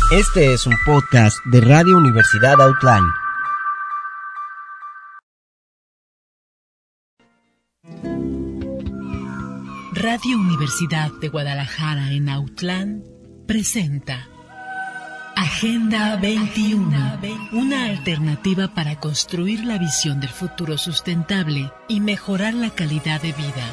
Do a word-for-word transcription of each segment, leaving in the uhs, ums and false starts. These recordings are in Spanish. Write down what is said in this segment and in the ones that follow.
Este es un podcast de Radio Universidad Autlán. Radio Universidad de Guadalajara en Autlán presenta Agenda veintiuno, una alternativa para construir la visión del futuro sustentable y mejorar la calidad de vida.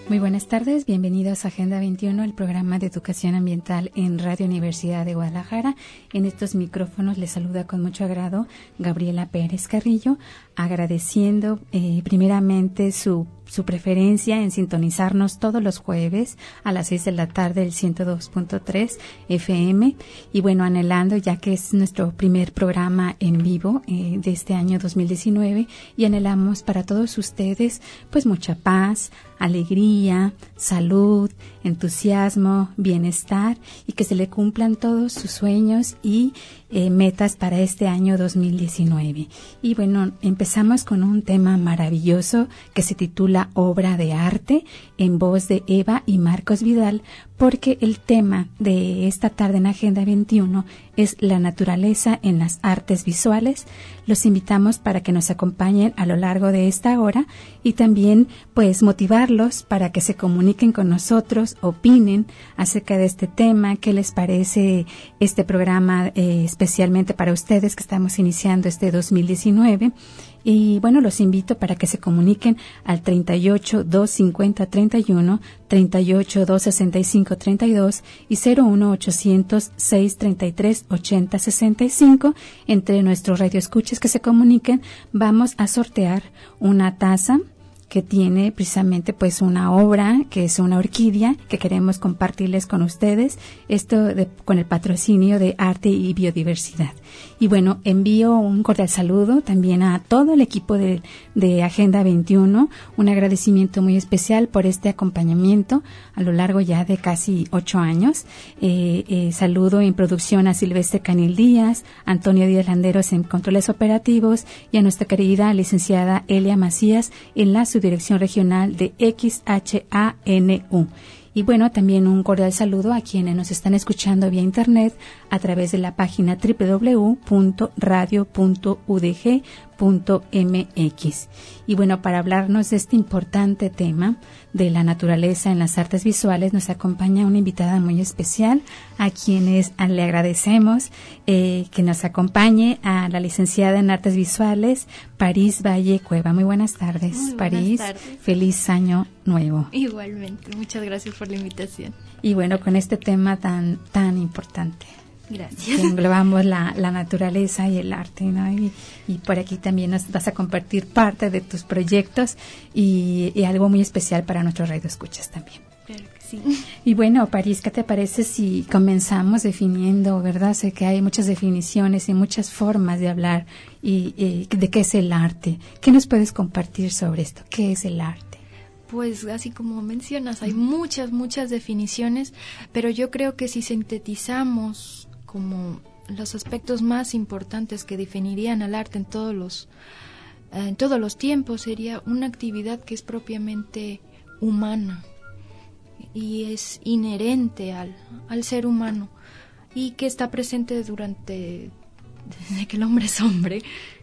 Muy buenas tardes, bienvenidos a Agenda veintiuno, el programa de educación ambiental en Radio Universidad de Guadalajara. En estos micrófonos les saluda con mucho agrado Gabriela Pérez Carrillo, agradeciendo eh, primeramente su su preferencia en sintonizarnos todos los jueves a las seis de la tarde el ciento dos punto tres F M y bueno, anhelando ya que es nuestro primer programa en vivo eh, de este año dos mil diecinueve y anhelamos para todos ustedes pues mucha paz, alegría, salud, entusiasmo, bienestar y que se le cumplan todos sus sueños y eh, metas para este año dos mil diecinueve. Y bueno, empezamos con un tema maravilloso que se titula Obra de Arte, en voz de Eva y Marcos Vidal, porque el tema de esta tarde en Agenda veintiuno es la naturaleza en las artes visuales. Los invitamos para que nos acompañen a lo largo de esta hora y también pues motivarlos para que se comuniquen con nosotros, opinen acerca de este tema, qué les parece este programa eh, especialmente para ustedes que estamos iniciando este dos mil diecinueve. Y bueno, los invito para que se comuniquen al treinta y ocho, doscientos cincuenta, treinta y uno, treinta y ocho, doscientos sesenta y cinco, treinta y dos y cero uno ochocientos, seiscientos treinta y tres, ochenta sesenta y cinco. Entre nuestros radioescuchas que se comuniquen, vamos a sortear una taza que tiene precisamente pues una obra que es una orquídea que queremos compartirles con ustedes, esto de, con el patrocinio de Arte y Biodiversidad. Y bueno, envío un cordial saludo también a todo el equipo de, de Agenda veintiuno, un agradecimiento muy especial por este acompañamiento a lo largo ya de casi ocho años. Eh, eh, saludo en producción a Silvestre Canil Díaz, Antonio Díaz Landeros en controles operativos y a nuestra querida licenciada Elia Macías en la Subdirección Regional de X H A N U. Y bueno, también un cordial saludo a quienes nos están escuchando vía internet a través de la página doble u doble u doble u punto radio punto u d g punto m x. Y bueno, para hablarnos de este importante tema de la naturaleza en las artes visuales, nos acompaña una invitada muy especial, a quienes le agradecemos eh, que nos acompañe a la licenciada en artes visuales, París Valle Cueva. Muy buenas tardes, muy buenas París. Tardes. Feliz año nuevo. Igualmente, muchas gracias por la invitación. Y bueno, con este tema tan, tan importante. Gracias. Que englobamos la, la naturaleza y el arte, ¿no? Y, y por aquí también nos vas a compartir parte de tus proyectos y, y algo muy especial para nuestros radioescuchas también. Claro que sí. Y bueno, París, ¿qué te parece si comenzamos definiendo, verdad? Sé que hay muchas definiciones y muchas formas de hablar y, y de qué es el arte. ¿Qué nos puedes compartir sobre esto? ¿Qué es el arte? Pues así como mencionas, hay muchas, muchas definiciones, pero yo creo que si sintetizamos como los aspectos más importantes que definirían al arte en todos los eh, en todos los tiempos, sería una actividad que es propiamente humana y es inherente al, al ser humano y que está presente durante desde que el hombre es hombre.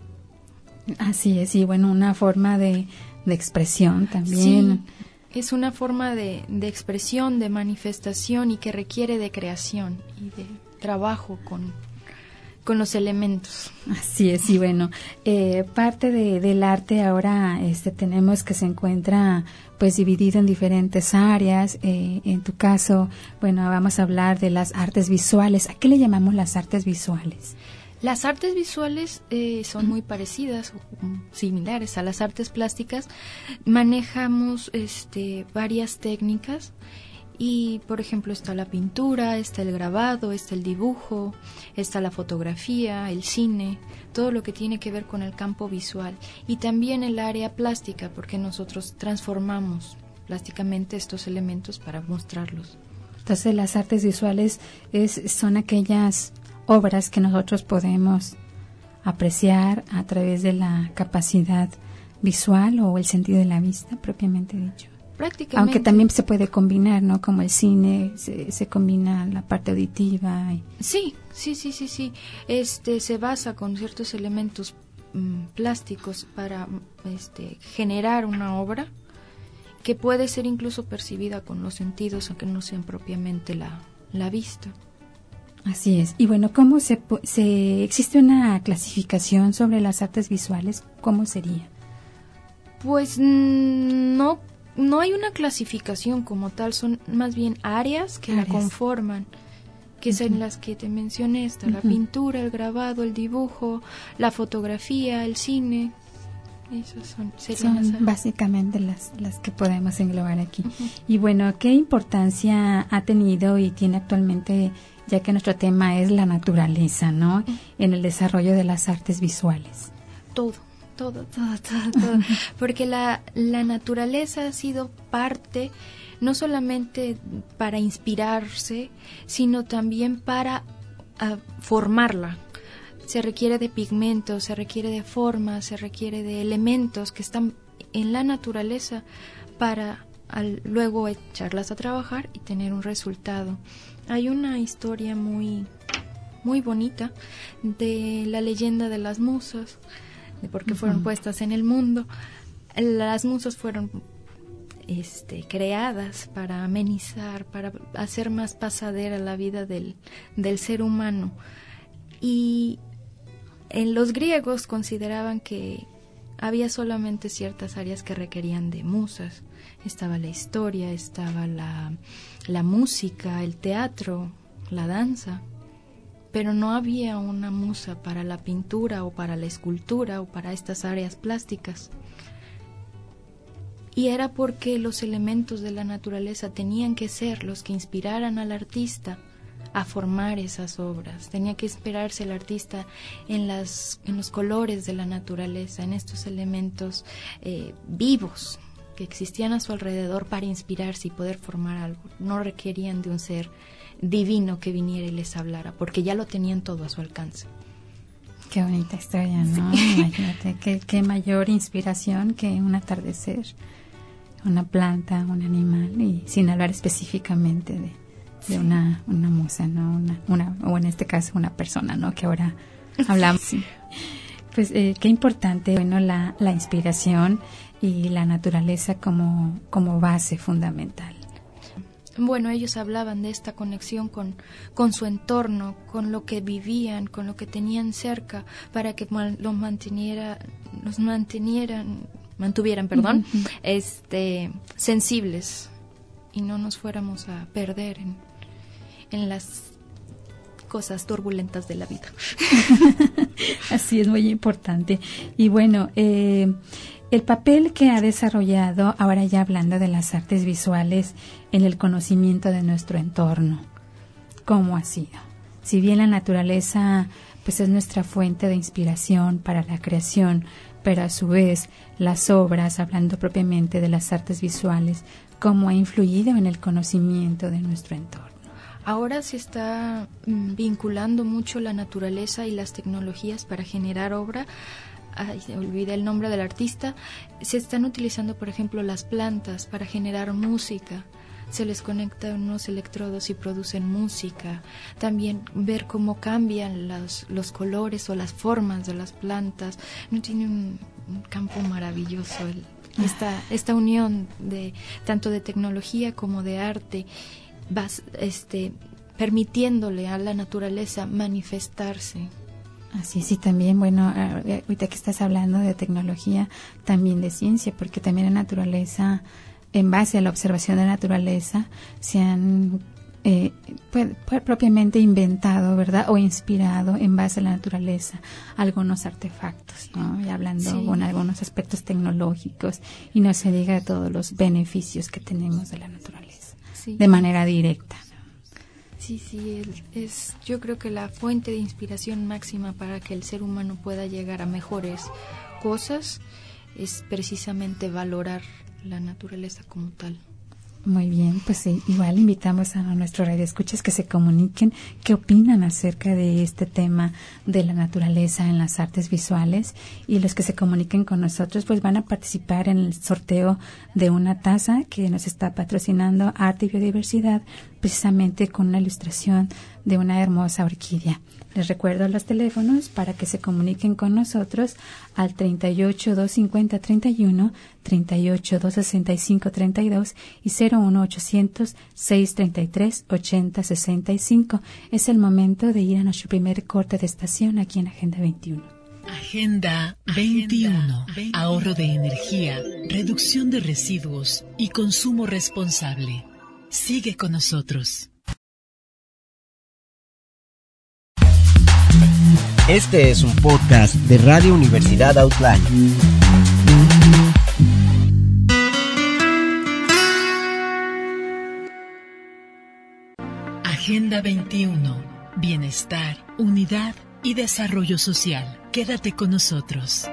Así es, y bueno, una forma de, de expresión también. Sí, es una forma de, de expresión, de manifestación y que requiere de creación y de trabajo con, con los elementos. Así es, y bueno, eh, parte de, del arte ahora este, tenemos que se encuentra pues dividido en diferentes áreas. Eh, en tu caso, bueno, vamos a hablar de las artes visuales. ¿A qué le llamamos las artes visuales? Las artes visuales eh, son muy parecidas o similares a las artes plásticas. Manejamos este, varias técnicas. Y, por ejemplo, está la pintura, está el grabado, está el dibujo, está la fotografía, el cine, todo lo que tiene que ver con el campo visual. Y también el área plástica, porque nosotros transformamos plásticamente estos elementos para mostrarlos. Entonces, las artes visuales es, son aquellas obras que nosotros podemos apreciar a través de la capacidad visual o el sentido de la vista, propiamente dicho. Prácticamente. Aunque también se puede combinar, ¿no? Como el cine, se, se combina la parte auditiva. Y... Sí, sí, sí, sí, sí. Este, se basa con ciertos elementos mmm, plásticos para este, generar una obra que puede ser incluso percibida con los sentidos, aunque no sean propiamente la, la vista. Así es. Y bueno, ¿cómo se, se existe una clasificación sobre las artes visuales? ¿Cómo sería? Pues no no hay una clasificación como tal, son más bien áreas que áreas. la conforman, que uh-huh. son las que te mencioné, está uh-huh. la pintura, el grabado, el dibujo, la fotografía, el cine. Esas son, son las básicamente las, las que podemos englobar aquí. Uh-huh. Y bueno, ¿qué importancia ha tenido y tiene actualmente, ya que nuestro tema es la naturaleza, ¿no? Uh-huh. En el desarrollo de las artes visuales? Todo, todo, todo, todo, todo. Porque la, la naturaleza ha sido parte, no solamente para inspirarse, sino también para uh, formarla. Se requiere de pigmentos, se requiere de formas, se requiere de elementos que están en la naturaleza para al, luego echarlas a trabajar y tener un resultado. Hay una historia muy, muy bonita de la leyenda de las musas, de por qué uh-huh. fueron puestas en el mundo. Las musas fueron este, creadas para amenizar, para hacer más pasadera la vida del, del ser humano. Y en los griegos consideraban que había solamente ciertas áreas que requerían de musas. Estaba la historia, estaba la, la música, el teatro, la danza, pero no había una musa para la pintura o para la escultura o para estas áreas plásticas. Y era porque los elementos de la naturaleza tenían que ser los que inspiraran al artista a formar esas obras. Tenía que inspirarse el artista en las en los colores de la naturaleza, en estos elementos eh, vivos que existían a su alrededor para inspirarse y poder formar algo. No requerían de un ser divino que viniera y les hablara, porque ya lo tenían todo a su alcance. Qué bonita historia, ¿no? Sí. Imagínate, qué, qué mayor inspiración que un atardecer, una planta, un animal, y sin hablar específicamente de de una, una musa, ¿no? Una, una, o en este caso una persona, ¿no? Que ahora hablamos. Sí. Pues eh, qué importante, bueno, la, la inspiración y la naturaleza como, como base fundamental. Bueno, ellos hablaban de esta conexión con, con su entorno, con lo que vivían, con lo que tenían cerca, para que los manteniera, los mantenieran, mantuvieran, perdón, uh-huh. este, sensibles y no nos fuéramos a perder en en las cosas turbulentas de la vida. Así es, muy importante. Y bueno, eh, el papel que ha desarrollado, ahora ya hablando de las artes visuales, en el conocimiento de nuestro entorno, ¿cómo ha sido? Si bien la naturaleza pues es nuestra fuente de inspiración para la creación, pero a su vez las obras, hablando propiamente de las artes visuales, ¿cómo ha influido en el conocimiento de nuestro entorno? Ahora se está mm, vinculando mucho la naturaleza y las tecnologías para generar obra. Ay, olvidé el nombre del artista. Se están utilizando, por ejemplo, las plantas para generar música. Se les conectan unos electrodos y producen música. También ver cómo cambian los, los colores o las formas de las plantas. No tiene un, un campo maravilloso el, esta, esta unión de tanto de tecnología como de arte. Vas, este, permitiéndole a la naturaleza manifestarse. Así sí, también, bueno, ahorita que estás hablando de tecnología, también de ciencia, porque también la naturaleza, en base a la observación de la naturaleza, se han eh, pues, pues, propiamente inventado, ¿verdad? O inspirado en base a la naturaleza algunos artefactos, ¿no? Y hablando sí. con algunos aspectos tecnológicos, y no se diga de todos los beneficios que tenemos de la naturaleza. Sí. De manera directa. Sí, sí, es yo creo que la fuente de inspiración máxima para que el ser humano pueda llegar a mejores cosas es precisamente valorar la naturaleza como tal. Muy bien, pues sí, igual invitamos a nuestros radioescuchas que se comuniquen qué opinan acerca de este tema de la naturaleza en las artes visuales, y los que se comuniquen con nosotros pues van a participar en el sorteo de una taza que nos está patrocinando Arte y Biodiversidad, precisamente con una ilustración de una hermosa orquídea. Les recuerdo los teléfonos para que se comuniquen con nosotros al treinta y ocho, doscientos cincuenta, treinta y uno, treinta y ocho, doscientos sesenta y cinco, treinta y dos y cero uno ochocientos, seiscientos treinta y tres, ochenta sesenta y cinco. Es el momento de ir a nuestro primer corte de estación aquí en Agenda veintiuno. Agenda veintiuno. Ahorro de energía, reducción de residuos y consumo responsable. Sigue con nosotros. Este es un podcast de Radio Universidad Outline. Agenda veintiuno. Bienestar, unidad y desarrollo social. Quédate con nosotros.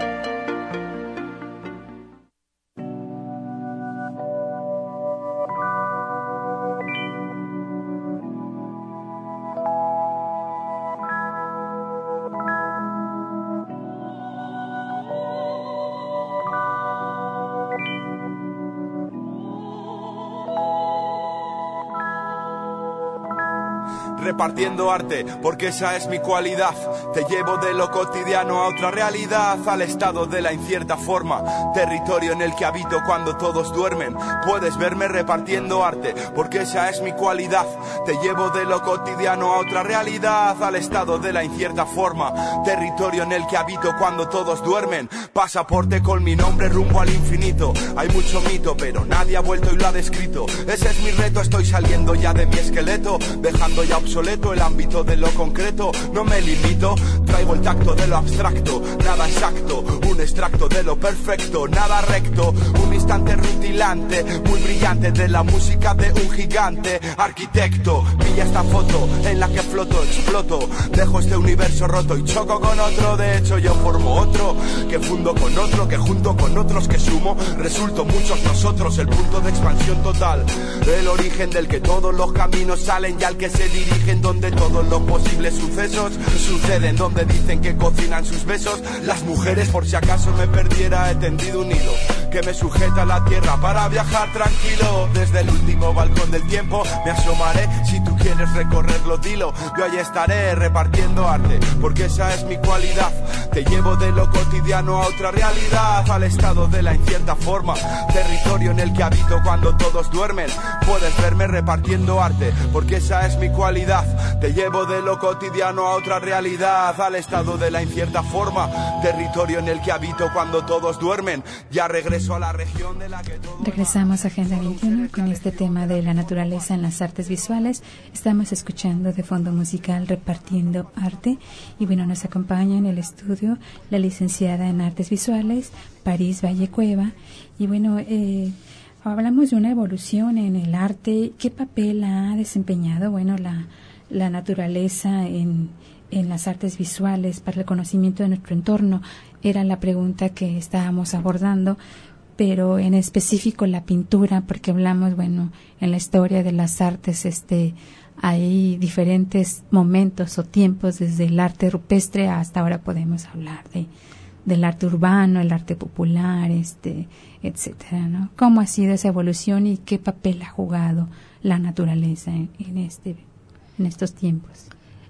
Repartiendo arte, porque esa es mi cualidad. Te llevo de lo cotidiano a otra realidad, al estado de la incierta forma, territorio en el que habito cuando todos duermen. Puedes verme repartiendo arte, porque esa es mi cualidad. Te llevo de lo cotidiano a otra realidad, al estado de la incierta forma, territorio en el que habito cuando todos duermen. Pasaporte con mi nombre rumbo al infinito. Hay mucho mito, pero nadie ha vuelto y lo ha descrito. Ese es mi reto, estoy saliendo ya de mi esqueleto, dejando ya obsoleto el ámbito de lo concreto. No me limito, traigo el tacto de lo abstracto, nada exacto, un extracto de lo perfecto, nada recto, un instante rutilante, muy brillante de la música de un gigante arquitecto. Pilla esta foto en la que floto, exploto, dejo este universo roto y choco con otro. De hecho yo formo otro, que fundo con otro, que junto con otros que sumo, resulto muchos nosotros, el punto de expansión total, el origen del que todos los caminos salen y al que se dirigen, donde todos los posibles sucesos suceden, donde dicen que cocinan sus besos las mujeres. Por si acaso me perdiera, he tendido un hilo que me sujeta a la tierra para viajar tranquilo. Desde el último balcón del tiempo me asomaré, si tú quieres recorrerlo dilo. Yo ahí estaré repartiendo arte, porque esa es mi cualidad. Te llevo de lo cotidiano a otra realidad, al estado de la incierta forma, territorio en el que habito cuando todos duermen. Puedes verme repartiendo arte, porque esa es mi cualidad. Te llevo de lo cotidiano a otra realidad, al estado de la incierta forma, territorio en el que habito cuando todos duermen. Ya regreso a la región de la que todo... Regresamos a Agenda veintiuno con este tema de la naturaleza en las artes visuales. Estamos escuchando de fondo musical Repartiendo Arte, y bueno, nos acompaña en el estudio la licenciada en artes visuales París Valle Cueva. Y bueno, eh, hablamos de una evolución en el arte. ¿Qué papel ha desempeñado, bueno, la, la naturaleza en, en las artes visuales para el conocimiento de nuestro entorno? Era la pregunta que estábamos abordando, pero en específico la pintura, porque hablamos, bueno, en la historia de las artes, este, hay diferentes momentos o tiempos, desde el arte rupestre hasta ahora podemos hablar de del arte urbano, el arte popular, este, etcétera, ¿no? ¿Cómo ha sido esa evolución y qué papel ha jugado la naturaleza en, en este, en estos tiempos?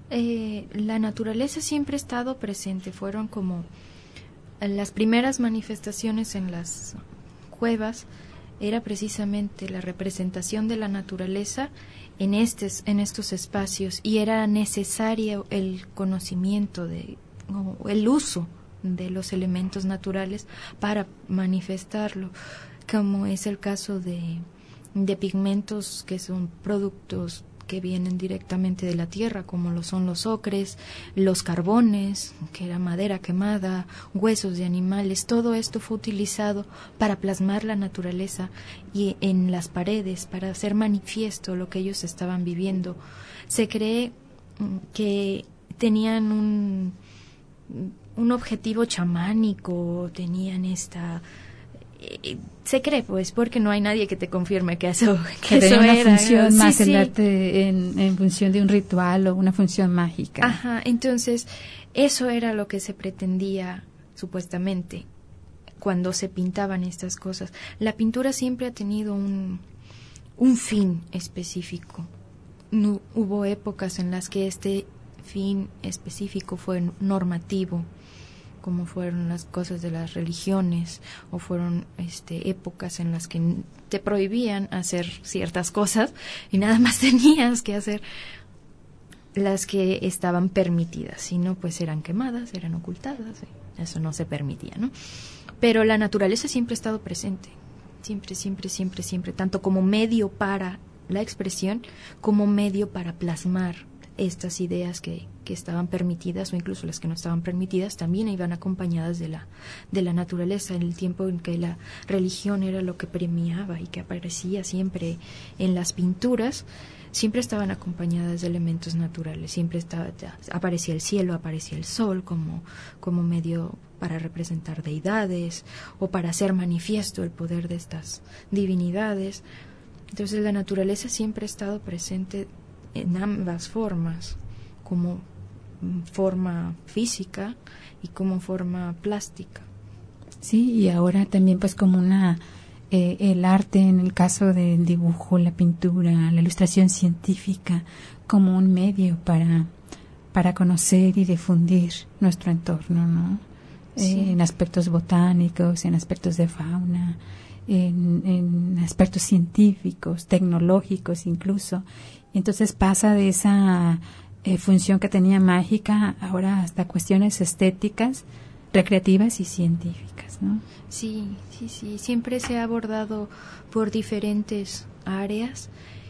Eh, la naturaleza siempre ha estado presente. Fueron como las primeras manifestaciones en las cuevas, era precisamente la representación de la naturaleza en estos, en estos espacios, y era necesario el conocimiento de, o el uso de los elementos naturales para manifestarlo, como es el caso de, de pigmentos que son productos que vienen directamente de la tierra, como lo son los ocres, los carbones, que era madera quemada, huesos de animales. Todo esto fue utilizado para plasmar la naturaleza y en las paredes, para hacer manifiesto lo que ellos estaban viviendo. Se cree que tenían un un objetivo chamánico, tenían esta... Eh, se cree, pues, porque no hay nadie que te confirme que eso, que que eso una era. función sí, más sí. el arte en, en función de un ritual o una función mágica. Ajá, entonces, eso era lo que se pretendía, supuestamente, cuando se pintaban estas cosas. La pintura siempre ha tenido un, un fin específico. No, hubo épocas en las que este fin específico fue normativo, como fueron las cosas de las religiones, o fueron este épocas en las que te prohibían hacer ciertas cosas y nada más tenías que hacer las que estaban permitidas, si no, pues eran quemadas, eran ocultadas, eso no se permitía, ¿no? Pero la naturaleza siempre ha estado presente, siempre, siempre, siempre, siempre, tanto como medio para la expresión, como medio para plasmar estas ideas que, que estaban permitidas, o incluso las que no estaban permitidas, también iban acompañadas de la, de la naturaleza, en el tiempo en que la religión era lo que premiaba y que aparecía siempre en las pinturas. Siempre estaban acompañadas de elementos naturales, siempre estaba, aparecía el cielo, aparecía el sol como, como medio para representar deidades o para hacer manifiesto el poder de estas divinidades. Entonces la naturaleza siempre ha estado presente en ambas formas, como forma física y como forma plástica. Sí, y ahora también pues como una... Eh, el arte, en el caso del dibujo, la pintura, la ilustración científica, como un medio para, para conocer y difundir nuestro entorno, ¿no? Sí. Eh, en aspectos botánicos, en aspectos de fauna, en, en aspectos científicos, tecnológicos incluso. Entonces pasa de esa eh, función que tenía mágica ahora hasta cuestiones estéticas, recreativas y científicas, ¿no? Sí, sí, sí, siempre se ha abordado por diferentes áreas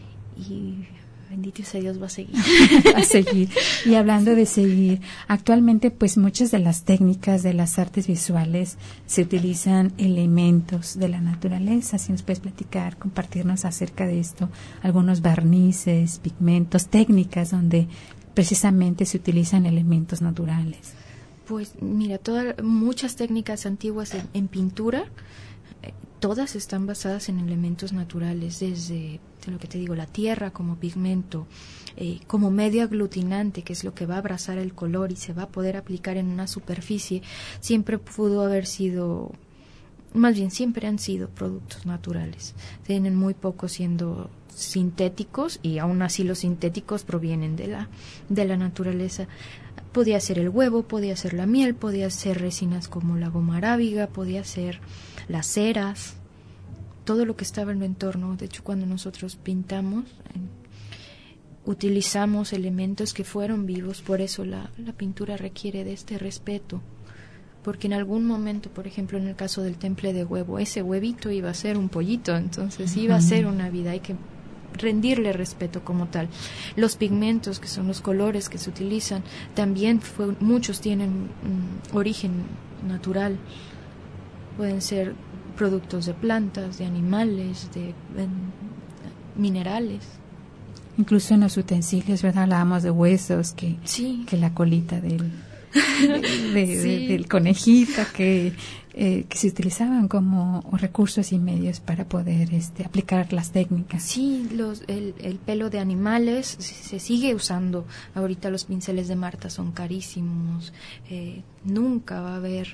y bendito sea Dios, va a seguir. Va a seguir. Y hablando de seguir, actualmente pues muchas de las técnicas de las artes visuales se utilizan elementos de la naturaleza. Si nos puedes platicar, compartirnos acerca de esto, algunos barnices, pigmentos, técnicas donde precisamente se utilizan elementos naturales. Pues mira, todas muchas técnicas antiguas en, en pintura, eh, todas están basadas en elementos naturales, desde de lo que te digo, la tierra como pigmento, eh, como medio aglutinante, que es lo que va a abrazar el color y se va a poder aplicar en una superficie, siempre pudo haber sido, más bien siempre han sido productos naturales. Tienen muy poco siendo sintéticos y aún así los sintéticos provienen de la de la naturaleza. Podía ser el huevo, podía ser la miel, podía ser resinas como la goma arábiga, podía ser las ceras, todo lo que estaba en el entorno. De hecho, cuando nosotros pintamos, eh, utilizamos elementos que fueron vivos, por eso la, la pintura requiere de este respeto, porque en algún momento, por ejemplo, en el caso del temple de huevo, ese huevito iba a ser un pollito, entonces iba a ser una vida, hay que rendirle respeto como tal. Los pigmentos, que son los colores que se utilizan, también fue, muchos tienen um, origen natural, pueden ser productos de plantas, de animales, de, de minerales. Incluso en los utensilios, ¿verdad? Hablábamos de huesos, que, sí. que la colita del, de, de, sí. de, del conejito, que, eh, que se utilizaban como recursos y medios para poder este, aplicar las técnicas. Sí, los, el, el pelo de animales se sigue usando. Ahorita los pinceles de Marta son carísimos. Eh, nunca va a haber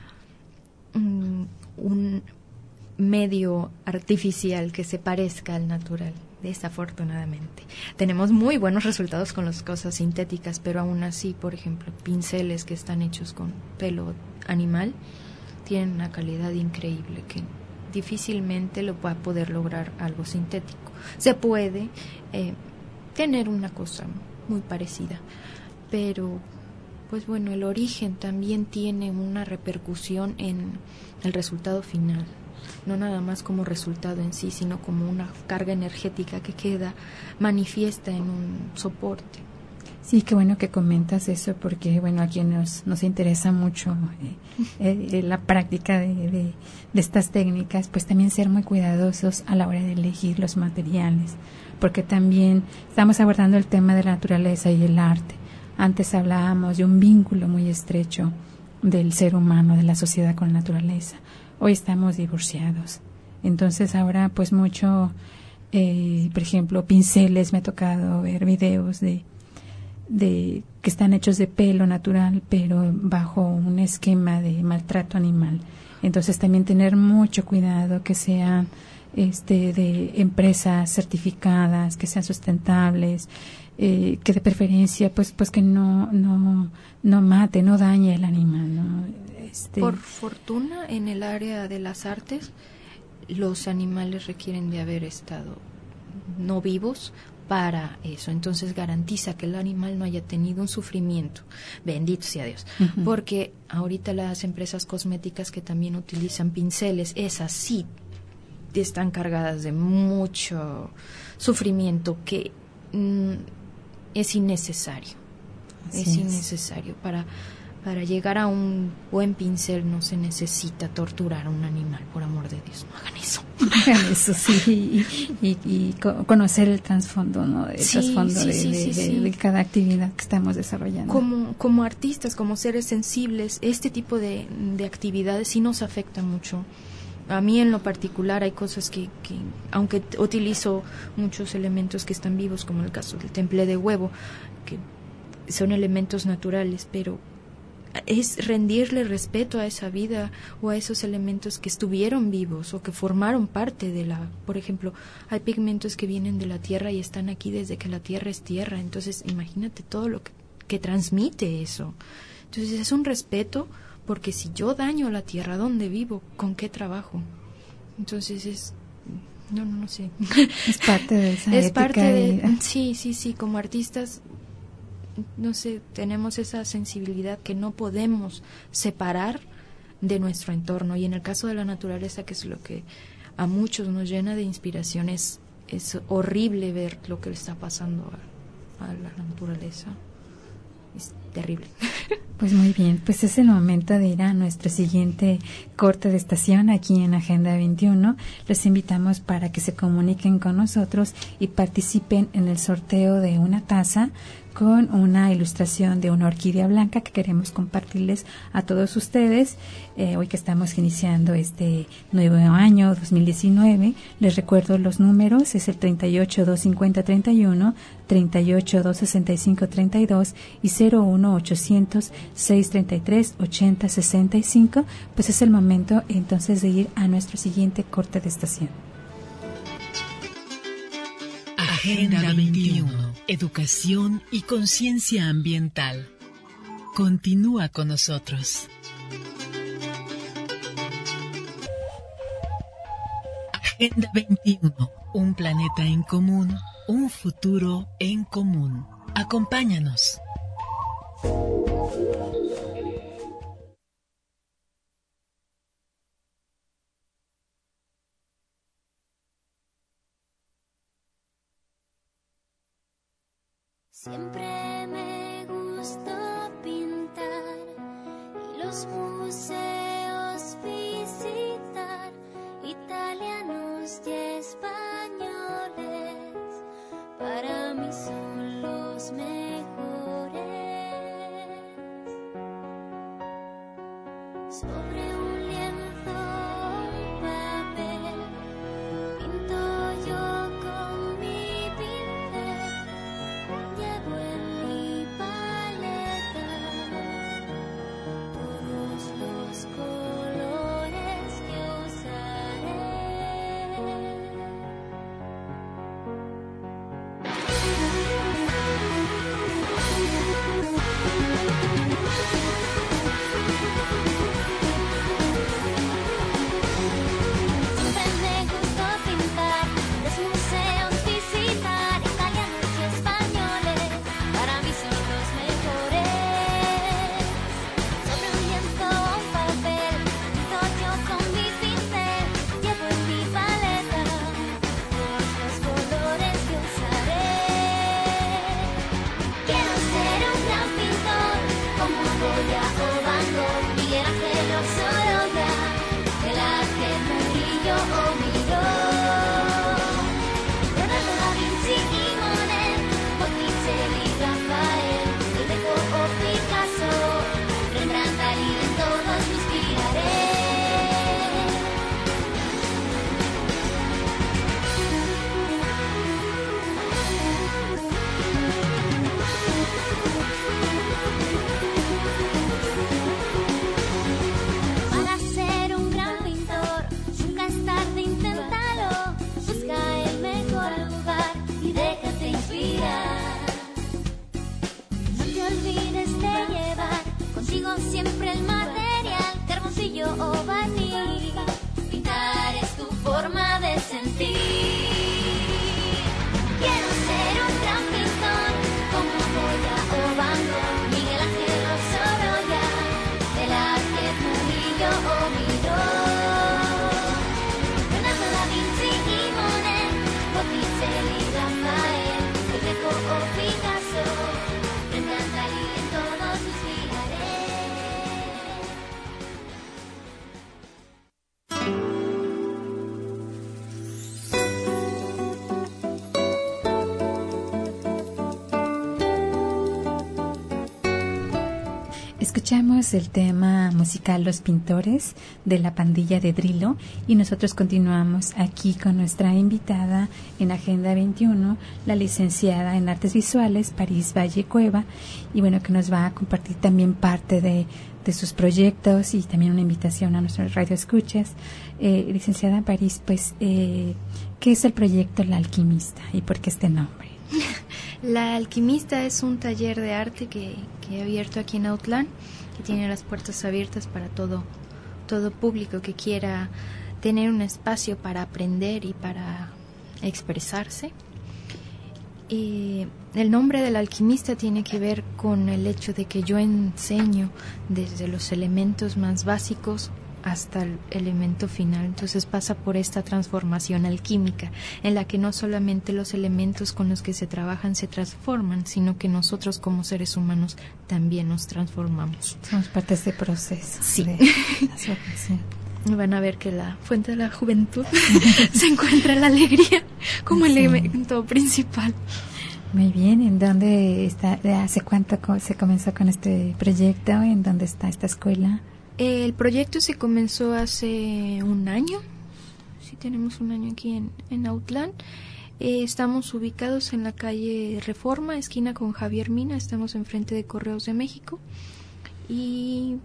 um, un medio artificial que se parezca al natural. Desafortunadamente. Tenemos muy buenos resultados con las cosas sintéticas, pero aún así, por ejemplo, pinceles que están hechos con pelo animal tienen una calidad increíble que difícilmente lo va a poder lograr algo sintético. Se puede eh, tener una cosa muy parecida, pero pues bueno, el origen también tiene una repercusión en el resultado final. No nada más como resultado en sí, sino como una carga energética que queda manifiesta en un soporte. Sí, qué bueno que comentas eso, porque bueno, a quien nos, nos interesa mucho eh, eh, la práctica de, de, de estas técnicas, pues también ser muy cuidadosos a la hora de elegir los materiales, porque también estamos abordando el tema de la naturaleza y el arte. Antes hablábamos de un vínculo muy estrecho del ser humano, de la sociedad con la naturaleza. Hoy estamos divorciados. Entonces ahora pues mucho, eh, por ejemplo, pinceles, me ha tocado ver videos de, de que están hechos de pelo natural, pero bajo un esquema de maltrato animal. Entonces también tener mucho cuidado, que sean este, de empresas certificadas, que sean sustentables, eh, que de preferencia pues pues que no no no mate, no dañe el animal, ¿no? Este... Por fortuna, en el área de las artes, los animales requieren de haber estado no vivos para eso. Entonces garantiza que el animal no haya tenido un sufrimiento. Bendito sea Dios. Uh-huh. Porque ahorita las empresas cosméticas que también utilizan pinceles, esas sí están cargadas de mucho sufrimiento que mm, es innecesario. Así es, es innecesario. Para, para llegar a un buen pincel no se necesita torturar a un animal, por amor de Dios, no hagan eso. Hagan eso, sí, y, y, y conocer el trasfondo, ¿no? El sí, trasfondo sí, de, sí, de, sí, de, sí. de cada actividad que estamos desarrollando. Como, como artistas, como seres sensibles, este tipo de, de actividades sí nos afecta mucho. A mí en lo particular hay cosas que, que, aunque utilizo muchos elementos que están vivos, como el caso del temple de huevo, que son elementos naturales, pero es rendirle respeto a esa vida o a esos elementos que estuvieron vivos o que formaron parte de la... Por ejemplo, hay pigmentos que vienen de la tierra y están aquí desde que la tierra es tierra, entonces imagínate todo lo que, que transmite eso. Entonces es un respeto, porque si yo daño la tierra donde vivo, ¿con qué trabajo? Entonces es... No, no, no sé. Es parte de esa es ética parte de, de vida. Sí, sí, sí, como artistas... no sé, tenemos esa sensibilidad que no podemos separar de nuestro entorno, y en el caso de la naturaleza, que es lo que a muchos nos llena de inspiración, es, es horrible ver lo que le está pasando a, a la naturaleza. Es terrible. Pues muy bien, pues es el momento de ir a nuestro siguiente corte de estación aquí en Agenda veintiuno. Los invitamos para que se comuniquen con nosotros y participen en el sorteo de una taza con una ilustración de una orquídea blanca que queremos compartirles a todos ustedes. Eh, hoy que estamos iniciando este nuevo año dos mil diecinueve, les recuerdo los números: es el treinta y ocho, doscientos cincuenta, treinta y uno, treinta y ocho, doscientos sesenta y cinco, treinta y dos y cero uno, ochocientos, seiscientos treinta y tres, ochenta, sesenta y cinco. Pues es el momento entonces de ir a nuestro siguiente corte de estación. Agenda veintiuno. Educación y conciencia ambiental. Continúa con nosotros. Agenda veintiuno. Un planeta en común, un futuro en común. Acompáñanos. Siempre me gustó pintar y los museos visitar, italianos y españoles, para mí son los mejores. Sobre un lienzo o un papel pinto yo con mi pincel. Llevo en mi paleta todos los colores que usaré. Escuchamos el tema musical Los Pintores de la Pandilla de Drilo y nosotros continuamos aquí con nuestra invitada en Agenda veintiuno, la licenciada en Artes Visuales, París Valle Cueva, y bueno, que nos va a compartir también parte de, de sus proyectos y también una invitación a nuestros radioescuchas. Eh, licenciada París, pues, eh, ¿qué es el proyecto La Alquimista y por qué este nombre? La Alquimista es un taller de arte que, que he abierto aquí en Autlán, que tiene las puertas abiertas para todo, todo público que quiera tener un espacio para aprender y para expresarse. Y el nombre del alquimista tiene que ver con el hecho de que yo enseño desde los elementos más básicos hasta el elemento final. Entonces pasa por esta transformación alquímica en la que no solamente los elementos con los que se trabajan se transforman, sino que nosotros como seres humanos también nos transformamos. Somos parte de este proceso. Sí. De transformación. Van a ver que la fuente de la juventud se encuentra en la alegría como sí. elemento principal. Muy bien, ¿en dónde está? ¿Hace cuánto se comenzó con este proyecto? ¿En dónde está esta escuela? El proyecto se comenzó hace un año, sí tenemos un año aquí en, en Autlán. Eh, estamos ubicados en la calle Reforma, esquina con Javier Mina, estamos enfrente de Correos de México. ¿Y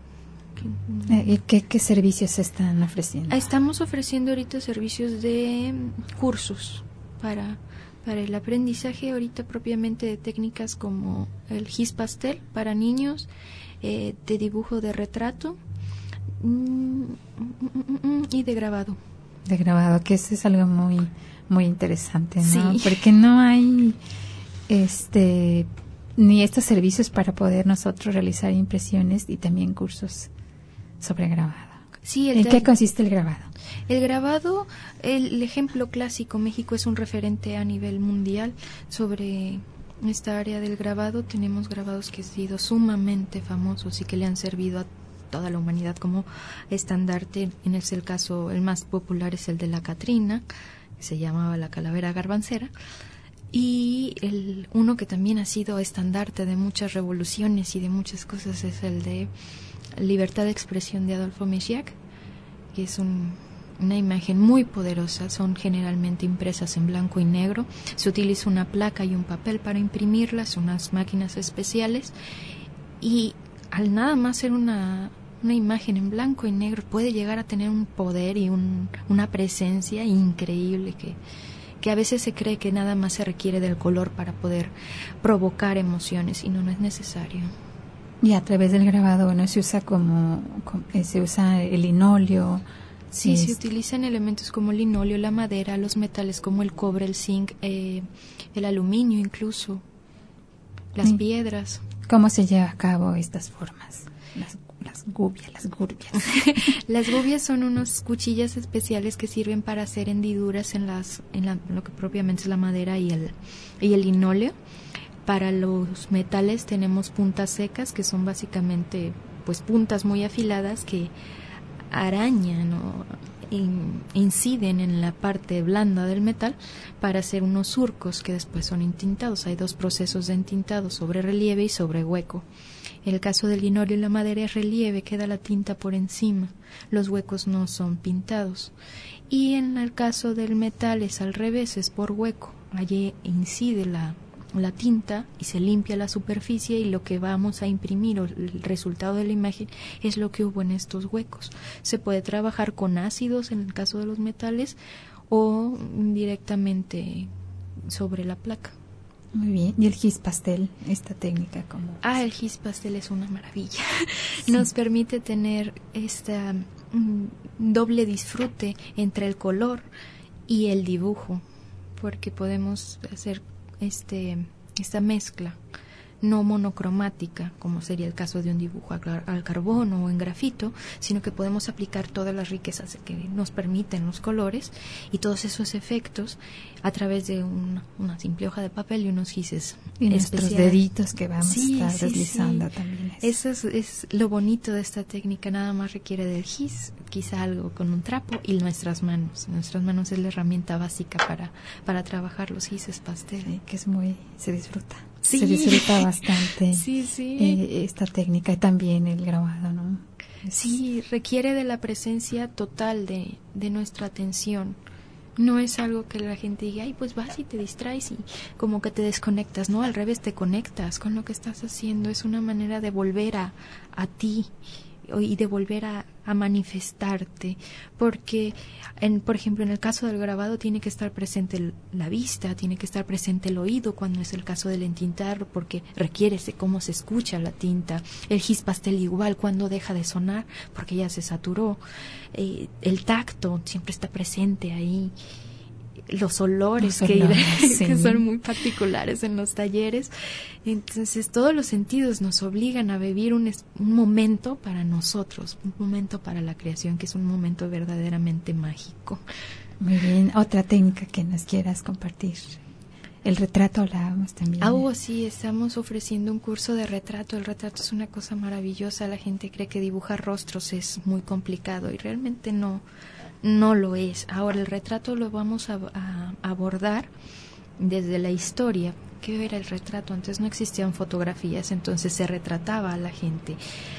¿Y qué, qué servicios están ofreciendo? Estamos ofreciendo ahorita servicios de cursos para, para el aprendizaje ahorita propiamente de técnicas como el gis pastel para niños, Eh, de dibujo de retrato mm, mm, mm, mm, y de grabado. De grabado, que eso es algo muy muy interesante, ¿no? Sí. Porque no hay este ni estos servicios para poder nosotros realizar impresiones y también cursos sobre grabado. Sí, el ¿En de, qué consiste el grabado? El grabado, el, el ejemplo clásico, México es un referente a nivel mundial sobre esta área del grabado. Tenemos grabados que han sido sumamente famosos y que le han servido a toda la humanidad como estandarte. En ese el caso, el más popular es el de la Catrina, que se llamaba la calavera garbancera, y el uno que también ha sido estandarte de muchas revoluciones y de muchas cosas es el de Libertad de Expresión de Adolfo Mesíac, que es un una imagen muy poderosa. Son generalmente impresas en blanco y negro. Se utiliza una placa y un papel para imprimirlas, unas máquinas especiales, y al nada más ser una, una imagen en blanco y negro puede llegar a tener un poder y un, una presencia increíble que, que a veces se cree que nada más se requiere del color para poder provocar emociones, y no, no es necesario. Y a través del grabado, ¿no? Se usa como, como se usa el linóleo. Sí, es... se utilizan elementos como el linóleo, la madera, los metales como el cobre, el zinc, eh, el aluminio incluso, las sí. piedras. ¿Cómo se lleva a cabo estas formas? Las, las gubias, las gurbias. Las gubias son unas cuchillas especiales que sirven para hacer hendiduras en las, en la, lo que propiamente es la madera y el, y el linóleo. Para los metales tenemos puntas secas, que son básicamente pues puntas muy afiladas que arañan o in, inciden en la parte blanda del metal para hacer unos surcos que después son entintados. Hay dos procesos de entintado, sobre relieve y sobre hueco. En el caso del linóleo y la madera es relieve, queda la tinta por encima, los huecos no son pintados. Y en el caso del metal es al revés, es por hueco, allí incide la la tinta y se limpia la superficie, y lo que vamos a imprimir o el resultado de la imagen es lo que hubo en estos huecos. Se puede trabajar con ácidos en el caso de los metales o directamente sobre la placa. Muy bien. ¿Y el gis pastel, esta técnica cómo? Ah, el gis pastel es una maravilla. Sí. Nos permite tener esta mm, doble disfrute entre el color y el dibujo, porque podemos hacer este esta mezcla no monocromática, como sería el caso de un dibujo al carbón o en grafito, sino que podemos aplicar todas las riquezas que nos permiten los colores y todos esos efectos a través de un, una simple hoja de papel y unos gises y nuestros deditos que vamos sí, a estar sí, deslizando sí. también. Eso es, es lo bonito de esta técnica, nada más requiere del gis, quizá algo con un trapo y nuestras manos. Nuestras manos es la herramienta básica para, para trabajar los gises pastel. Sí, que es muy, se disfruta. Sí. Se disfruta bastante Sí, sí. eh, esta técnica y también el grabado, ¿no? Es- Sí, requiere de la presencia total de, de nuestra atención. No es algo que la gente diga, ay, pues vas y te distraes y como que te desconectas, ¿no? Al revés, te conectas con lo que estás haciendo. Es una manera de volver a, a ti y de volver a, a manifestarte, porque, en, por ejemplo, en el caso del grabado tiene que estar presente el, la vista, tiene que estar presente el oído cuando es el caso del entintarlo, porque requiere de cómo se escucha la tinta. El gis pastel igual, cuando deja de sonar, porque ya se saturó. Eh, el tacto siempre está presente ahí. Los olores, Los que, olores, sí. que son muy particulares en los talleres. Entonces todos los sentidos nos obligan a vivir un, es- un momento para nosotros, un momento para la creación, que es un momento verdaderamente mágico. Muy bien. Otra técnica que nos quieras compartir. El retrato hablábamos también. Ah, oh, sí, estamos ofreciendo un curso de retrato. El retrato es una cosa maravillosa. La gente cree que dibujar rostros es muy complicado y realmente no, no lo es. Ahora el retrato lo vamos a, a abordar desde la historia. ¿Qué era el retrato? Antes no existían fotografías, entonces se retrataba a la gente.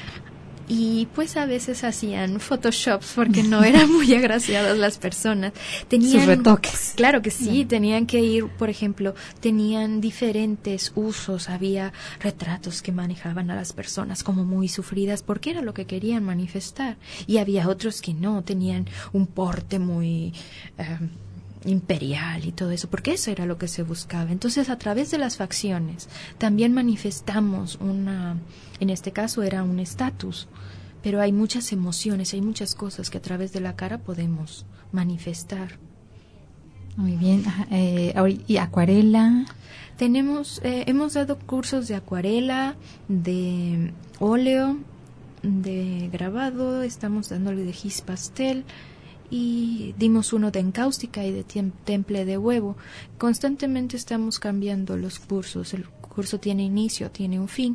Y pues a veces hacían photoshops porque no eran muy agraciadas las personas. Tenían, Sus retoques. Claro que sí, tenían que ir, por ejemplo, tenían diferentes usos. Había retratos que manejaban a las personas como muy sufridas porque era lo que querían manifestar. Y había otros que no, tenían un porte muy eh, imperial y todo eso, porque eso era lo que se buscaba. Entonces, a través de las facciones también manifestamos una, en este caso era un estatus, pero hay muchas emociones, hay muchas cosas que a través de la cara podemos manifestar. Muy bien. Ajá, eh, ahori- y acuarela. Tenemos, eh, hemos dado cursos de acuarela, de óleo, de grabado, estamos dándole de gis pastel y dimos uno de encáustica y de tiem- temple de huevo. Constantemente estamos cambiando los cursos. El curso tiene inicio, tiene un fin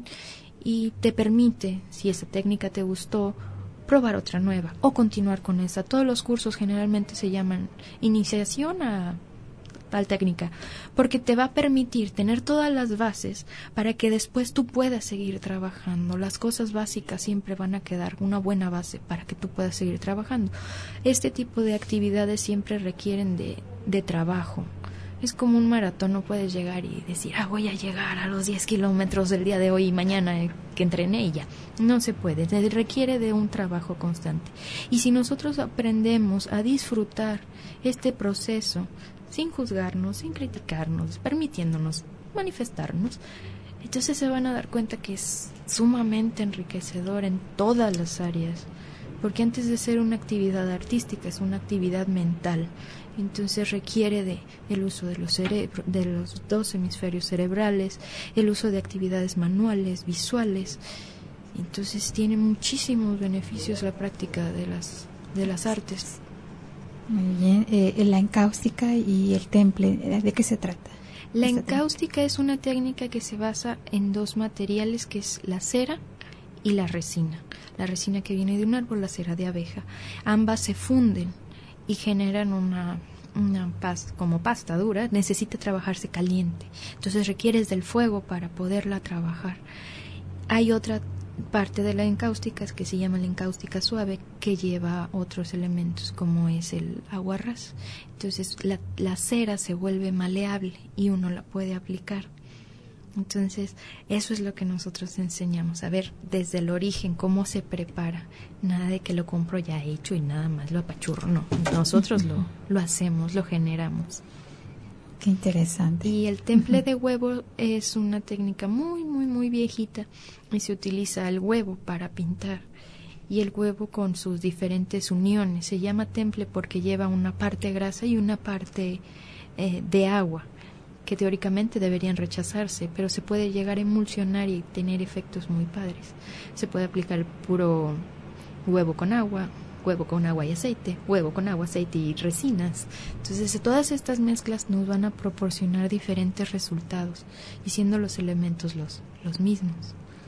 y te permite, si esa técnica te gustó, probar otra nueva o continuar con esa. Todos los cursos generalmente se llaman iniciación a tal técnica, porque te va a permitir tener todas las bases para que después tú puedas seguir trabajando. Las cosas básicas siempre van a quedar una buena base para que tú puedas seguir trabajando. Este tipo de actividades siempre requieren de, de trabajo. Es como un maratón, no puedes llegar y decir, ah, voy a llegar a los diez kilómetros del día de hoy y mañana eh, que entrené y ya. No se puede, se requiere de un trabajo constante. Y si nosotros aprendemos a disfrutar este proceso, sin juzgarnos, sin criticarnos, permitiéndonos manifestarnos, entonces se van a dar cuenta que es sumamente enriquecedor en todas las áreas, porque antes de ser una actividad artística es una actividad mental, entonces requiere de el uso de los cerebro, de los dos hemisferios cerebrales, el uso de actividades manuales, visuales. Entonces tiene muchísimos beneficios la práctica de las de las artes. Muy bien. Eh, la encáustica y el temple, ¿de qué se trata? La Esta encáustica es una técnica que se basa en dos materiales, que es la cera y la resina. La resina que viene de un árbol, la cera de abeja. Ambas se funden y generan una, una pasta, como pasta dura. Necesita trabajarse caliente. Entonces requieres del fuego para poderla trabajar. Hay otra parte de la encáustica que se llama la encáustica suave, que lleva otros elementos como es el aguarrás. Entonces la, la cera se vuelve maleable y uno la puede aplicar. Entonces eso es lo que nosotros enseñamos, a ver desde el origen cómo se prepara. Nada de que lo compro ya hecho y nada más lo apachurro, no, nosotros lo, lo hacemos, lo generamos. Qué interesante. Y el temple de huevo es una técnica muy, muy, muy viejita y se utiliza el huevo para pintar. Y el huevo con sus diferentes uniones. Se llama temple porque lleva una parte grasa y una parte eh, de agua, que teóricamente deberían rechazarse, pero se puede llegar a emulsionar y tener efectos muy padres. Se puede aplicar el puro huevo con agua, huevo con agua y aceite, huevo con agua, aceite y resinas. Entonces, todas estas mezclas nos van a proporcionar diferentes resultados, y siendo los elementos los, los mismos.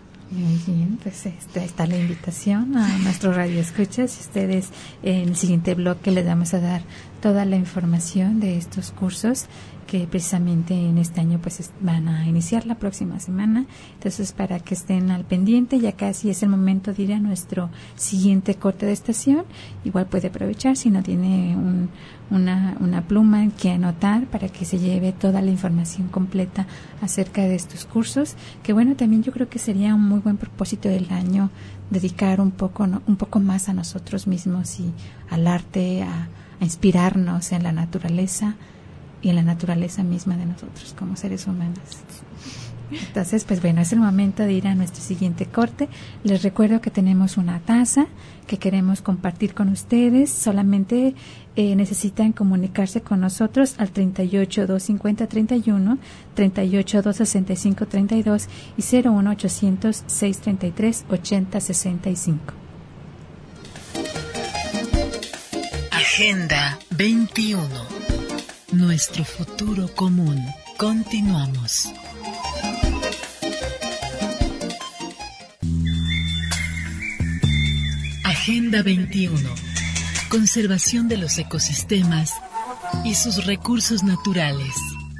Muy bien, pues esta está la invitación a nuestro radio escucha. Si ustedes en el siguiente bloque les vamos a dar toda la información de estos cursos que precisamente en este año pues van a iniciar la próxima semana. Entonces, para que estén al pendiente, ya casi es el momento de ir a nuestro siguiente corte de estación. Igual puede aprovechar si no tiene un, una, una pluma en que anotar para que se lleve toda la información completa acerca de estos cursos, que bueno, también yo creo que sería un muy buen propósito del año dedicar un poco, ¿no? un poco más a nosotros mismos y al arte, a, a inspirarnos en la naturaleza y en la naturaleza misma de nosotros como seres humanos. Entonces, pues bueno, es el momento de ir a nuestro siguiente corte. Les recuerdo que tenemos una taza que queremos compartir con ustedes. Solamente eh, necesitan comunicarse con nosotros al treinta y ocho, doscientos cincuenta, treinta y uno, treinta y ocho, doscientos sesenta y cinco, treinta y dos y cero uno ochocientos, seiscientos treinta y tres, ochenta sesenta y cinco. Agenda veintiuno. Nuestro futuro común. Continuamos. Agenda veintiuno. Conservación de los ecosistemas y sus recursos naturales.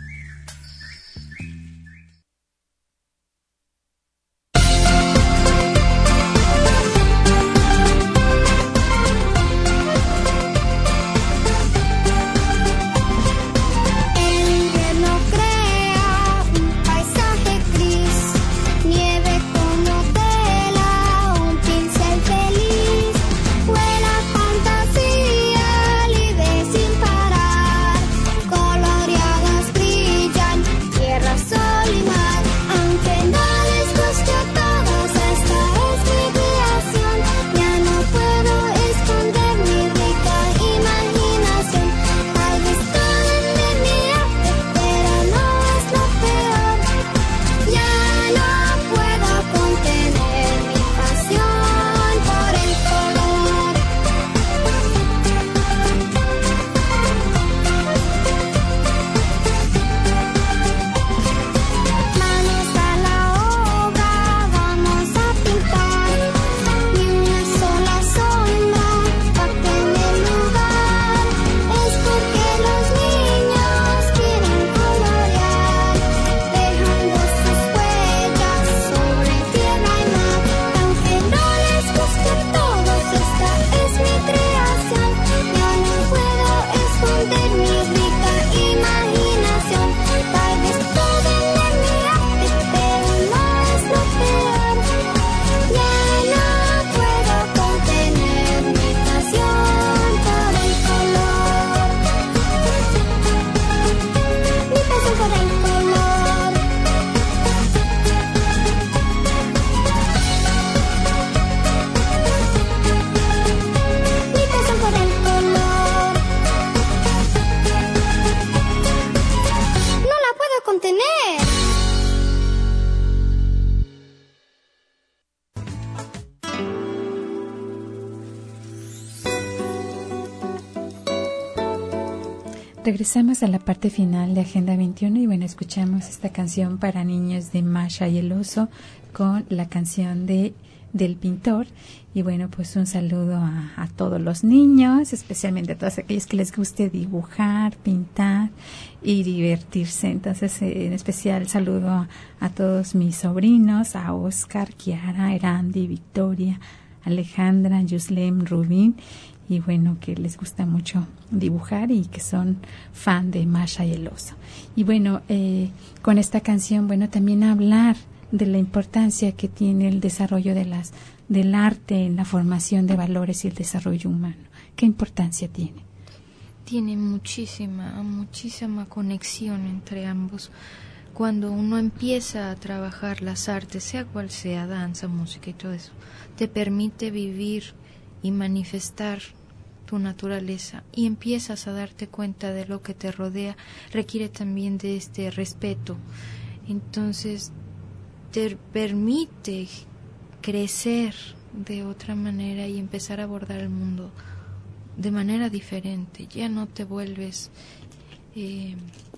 Regresamos a la parte final de Agenda veintiuno y bueno, escuchamos esta canción para niños de Masha y el oso con la canción de del pintor. Y bueno, pues un saludo a, a todos los niños, especialmente a todos aquellos que les guste dibujar, pintar y divertirse. Entonces, eh, en especial saludo a, a todos mis sobrinos, a Oscar, Kiara, Erandi, Victoria, Alejandra, Yuslem, Rubín, y bueno, que les gusta mucho dibujar y que son fan de Masha y el oso. Y bueno, eh, con esta canción, bueno, también hablar de la importancia que tiene el desarrollo de las del arte en la formación de valores y el desarrollo humano. ¿Qué importancia tiene? Tiene muchísima, muchísima conexión entre ambos. Cuando uno empieza a trabajar las artes, sea cual sea, danza, música y todo eso, te permite vivir y manifestar tu naturaleza y empiezas a darte cuenta de lo que te rodea. Requiere también de este respeto. Entonces, te permite crecer de otra manera y empezar a abordar el mundo de manera diferente. Ya no te vuelves eh,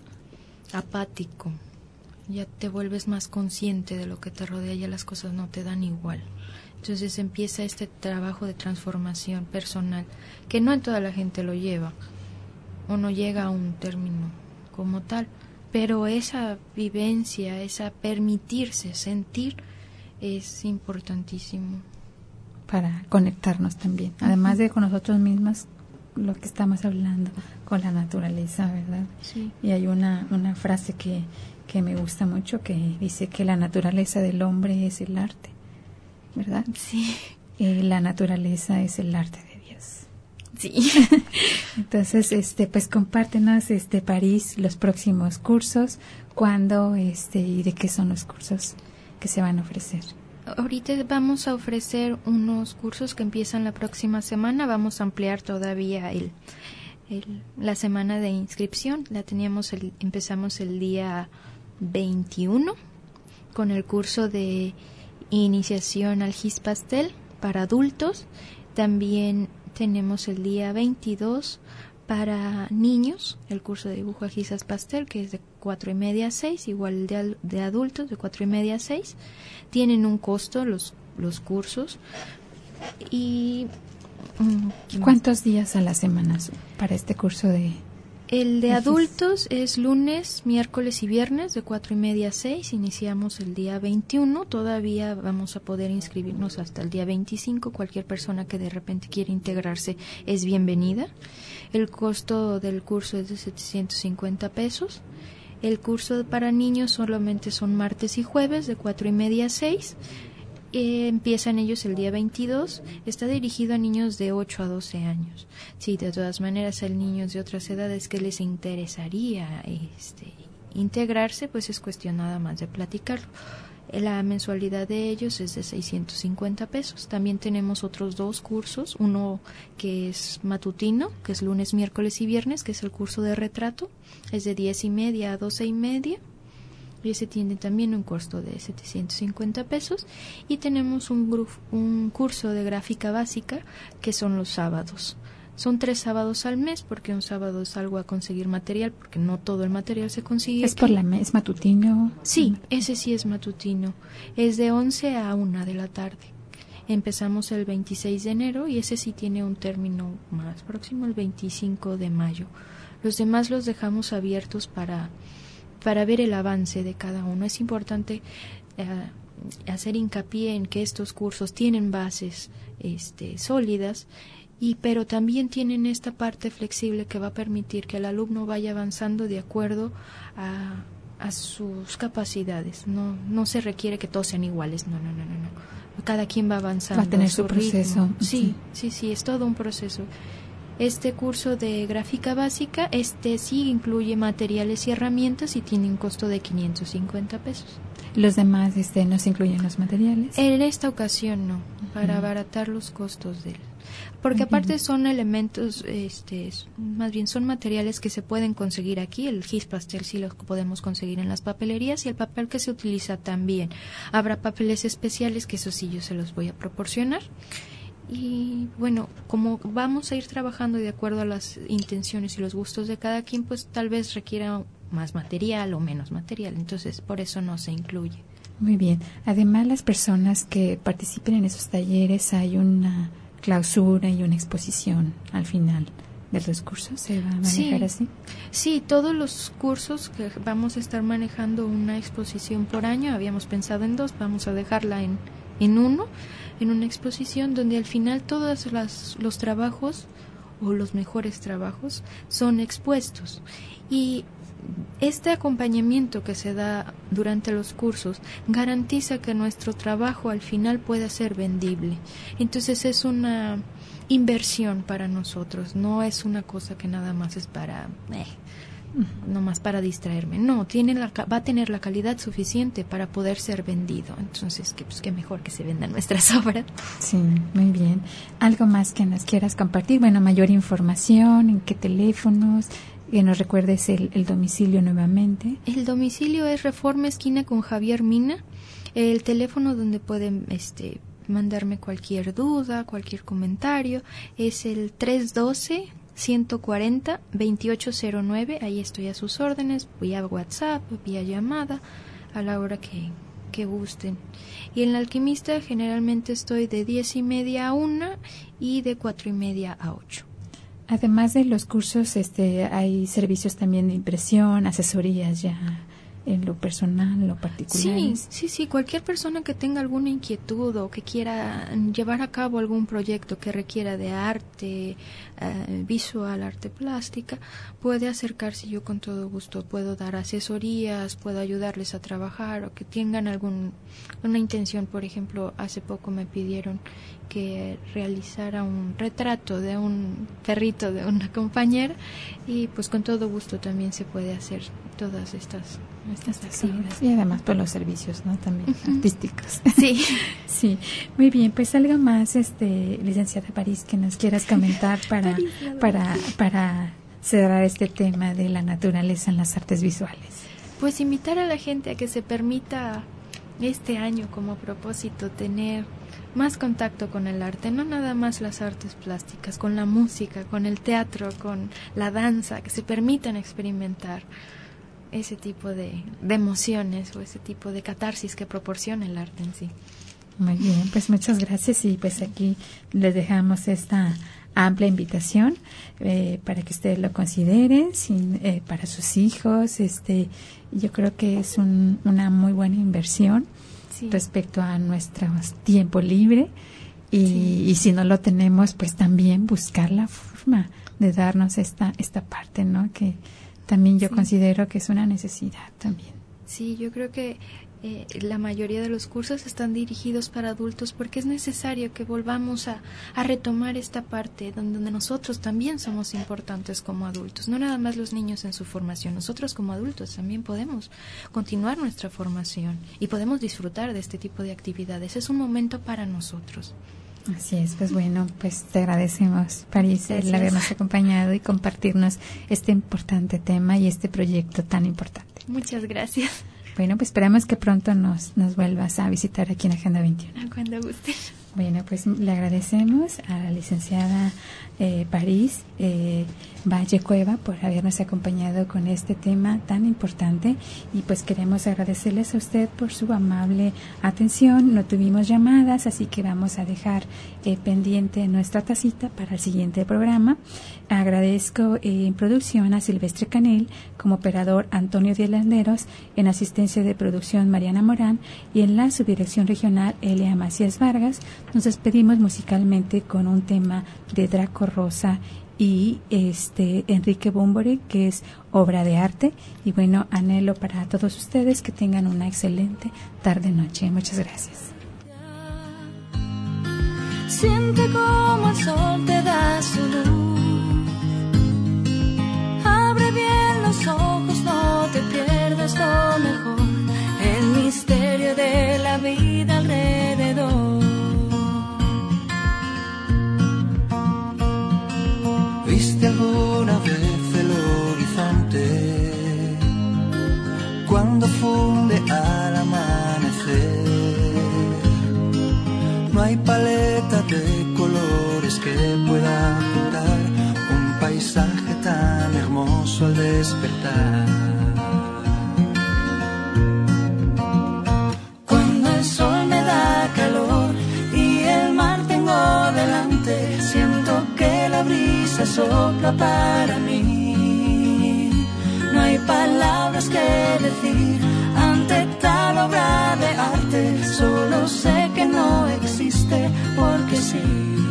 apático, ya te vuelves más consciente de lo que te rodea, ya las cosas no te dan igual. Entonces empieza este trabajo de transformación personal, que no en toda la gente lo lleva, o no llega a un término como tal, pero esa vivencia, esa permitirse sentir es importantísimo. Para conectarnos también, además de con nosotros mismos, lo que estamos hablando, con la naturaleza, ¿verdad? Sí. Y hay una, una frase que, que me gusta mucho que dice que la naturaleza del hombre es el arte, ¿verdad? Sí. Eh, la naturaleza es el arte de Dios. Sí. Entonces, este, pues compártenos, este, París, los próximos cursos, cuándo, este, y de qué son los cursos que se van a ofrecer. Ahorita vamos a ofrecer unos cursos que empiezan la próxima semana. Vamos a ampliar todavía el, el la semana de inscripción. La teníamos el, empezamos el día veintiuno con el curso de iniciación al gis pastel para adultos. También tenemos el día veintidós para niños, el curso de dibujo a gis pastel, que es de cuatro y media a seis, igual de, de adultos de cuatro y media a seis. Tienen un costo los los cursos. Y ¿cuántos días a la semana para este curso de el de adultos es lunes, miércoles y viernes de cuatro y media a seis? Iniciamos el día veintiuno. Todavía vamos a poder inscribirnos hasta el día veinticinco. Cualquier persona que de repente quiera integrarse es bienvenida. El costo del curso es de setecientos cincuenta pesos. El curso para niños solamente son martes y jueves de cuatro y media a seis. Eh, empiezan ellos el día veintidós. Está dirigido a niños de ocho a doce años. Sí, de todas maneras, hay niños de otras edades que les interesaría este, integrarse, pues es cuestión nada más de platicarlo. La mensualidad de ellos es de seiscientos cincuenta pesos. También tenemos otros dos cursos, uno que es matutino, que es lunes, miércoles y viernes, que es el curso de retrato, es de diez y media a doce y media, y ese tiene también un costo de setecientos cincuenta pesos. Y tenemos un, gru- un curso de gráfica básica, que son los sábados. Son tres sábados al mes, porque un sábado salgo a conseguir material, porque no todo el material se consigue. ¿Es aquí. por la me- es matutino? Sí, ese sí es matutino. Es de once a una de la tarde. Empezamos el veintiséis de enero y ese sí tiene un término más próximo, el veinticinco de mayo. Los demás los dejamos abiertos para, para ver el avance de cada uno. Es importante eh, hacer hincapié en que estos cursos tienen bases este, sólidas, y pero también tienen esta parte flexible que va a permitir que el alumno vaya avanzando de acuerdo a, a sus capacidades. No no se requiere que todos sean iguales, no, no, no, no, no. Cada quien va avanzando. Va a tener su, su proceso. ritmo. Sí, sí, sí, es todo un proceso. Este curso de gráfica básica, este sí incluye materiales y herramientas y tiene un costo de quinientos cincuenta pesos. Los demás este, no se incluyen los materiales. En esta ocasión no, para abaratar los costos del... Porque aparte son elementos, este, más bien son materiales que se pueden conseguir aquí. El gis pastel sí lo podemos conseguir en las papelerías, y el papel que se utiliza también. Habrá papeles especiales que eso sí yo se los voy a proporcionar. Y bueno, como vamos a ir trabajando de acuerdo a las intenciones y los gustos de cada quien, pues tal vez requiera más material o menos material. Entonces por eso no se incluye. Muy bien. Además, las personas que participen en esos talleres, hay una clausura y una exposición al final de los cursos. ¿Se va a manejar Sí. así? Sí, todos los cursos que vamos a estar manejando una exposición por año. Habíamos pensado en dos, vamos a dejarla en, en uno, en una exposición donde al final todos las, los trabajos o los mejores trabajos son expuestos. Y este acompañamiento que se da durante los cursos garantiza que nuestro trabajo al final pueda ser vendible. Entonces es una inversión para nosotros, no es una cosa que nada más es para eh, no más para distraerme. No, tiene la, va a tener la calidad suficiente para poder ser vendido. Entonces, que pues qué mejor que se vendan nuestras obras. Sí, muy bien. ¿Algo más que nos quieras compartir? Bueno, mayor información, en qué teléfonos, que nos recuerdes el, el domicilio nuevamente. El domicilio es Reforma Esquina con Javier Mina. El teléfono donde pueden este mandarme cualquier duda, cualquier comentario, es el tres uno dos, uno cuatro cero, dos ocho cero nueve. Ahí estoy a sus órdenes, vía WhatsApp, vía llamada, a la hora que, que gusten. Y en La Alquimista generalmente estoy de diez y media a una y de cuatro y media a ocho. Además de los cursos, este, hay servicios también de impresión, asesorías ya en lo personal, lo particular. Sí, sí, sí. Cualquier persona que tenga alguna inquietud o que quiera llevar a cabo algún proyecto que requiera de arte eh, visual, arte plástica, puede acercarse. Yo con todo gusto puedo dar asesorías, puedo ayudarles a trabajar o que tengan algún una intención. Por ejemplo, hace poco me pidieron que realizara un retrato de un perrito de una compañera y pues con todo gusto también se puede hacer todas estas estas actividades. Y además por los servicios, ¿no? También uh-huh. artísticos. Sí. Sí. Muy bien, pues algo más, este, licenciada París, que nos quieras comentar para para para cerrar este tema de la naturaleza en las artes visuales. Pues invitar a la gente a que se permita este año como propósito tener más contacto con el arte, no nada más las artes plásticas, con la música, con el teatro, con la danza, que se permitan experimentar ese tipo de, de emociones o ese tipo de catarsis que proporciona el arte en sí. Muy bien, pues muchas gracias y pues aquí les dejamos esta amplia invitación eh, para que ustedes lo consideren sin, eh, para sus hijos. Este, yo creo que es un, una muy buena inversión. Sí. Respecto a nuestro tiempo libre y, sí. y si no lo tenemos, pues también buscar la forma de darnos esta esta parte, ¿no? Que también yo sí. considero que es una necesidad también. Sí, yo creo que eh, la mayoría de los cursos están dirigidos para adultos porque es necesario que volvamos a, a retomar esta parte donde, donde nosotros también somos importantes como adultos, no nada más los niños en su formación, nosotros como adultos también podemos continuar nuestra formación y podemos disfrutar de este tipo de actividades, es un momento para nosotros. Así es, pues bueno, pues te agradecemos, París, el habernos acompañado y compartirnos este importante tema y este proyecto tan importante. Muchas gracias. Bueno, pues esperamos que pronto nos, nos vuelvas a visitar aquí en Agenda veintiuno. Cuando guste. Bueno, pues le agradecemos a la licenciada eh, París eh, Valle Cueva por habernos acompañado con este tema tan importante y pues queremos agradecerles a usted por su amable atención. No tuvimos llamadas, así que vamos a dejar eh, pendiente nuestra tacita para el siguiente programa. Agradezco eh, en producción a Silvestre Canel, como operador Antonio Díaz Landeros, en asistencia de producción Mariana Morán y en la subdirección regional Elia Macías Vargas. Nos despedimos musicalmente con un tema de Draco Rosa y este Enrique Bumburi, que es obra de arte. Y bueno, anhelo para todos ustedes que tengan una excelente tarde-noche. Muchas gracias. Siente como el sol te da su luz. Abre bien los ojos, no te pierdas lo mejor, el misterio de la vida alrededor. ¿Viste alguna vez el horizonte cuando funde al amanecer? No hay paleta de colores que pueda pintar un paisaje tan hermoso al despertar. Cuando el sol me da calor y el mar tengo delante, siento que la brisa sopla para mí. No hay palabras que decir ante tal obra de arte, solo sé que no existe porque sí.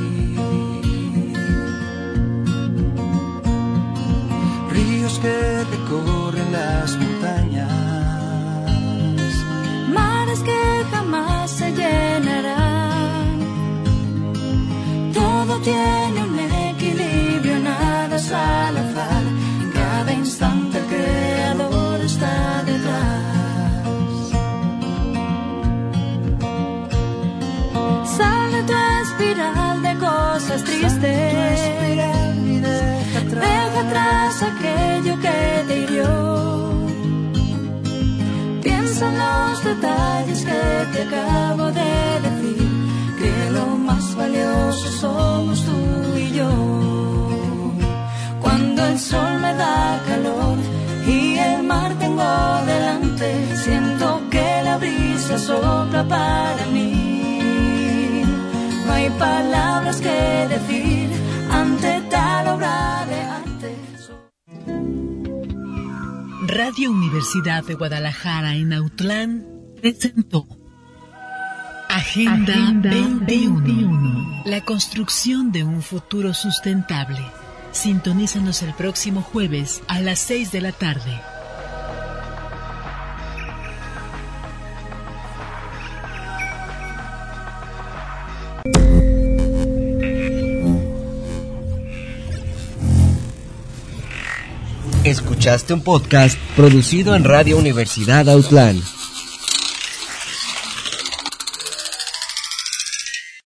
Ríos que recorren las montañas, mares que jamás se llenarán. Todo tiene un equilibrio, nada es al azar. En cada instante el creador está detrás. Sal de tu espiral de cosas tristes, deja atrás aquello que te hirió. Piensa en los detalles que te acabo de decir, que lo más valioso somos tú y yo. Cuando el sol me da calor y el mar tengo delante, siento que la brisa sopla para mí. No hay palabras que decir ante tal obra Radio Universidad de Guadalajara en Autlán presentó Agenda, Agenda veintiuno, veintiuno, la construcción de un futuro sustentable. Sintonízanos el próximo jueves a las seis de la tarde. Escuchaste un podcast producido en Radio Universidad Autlán.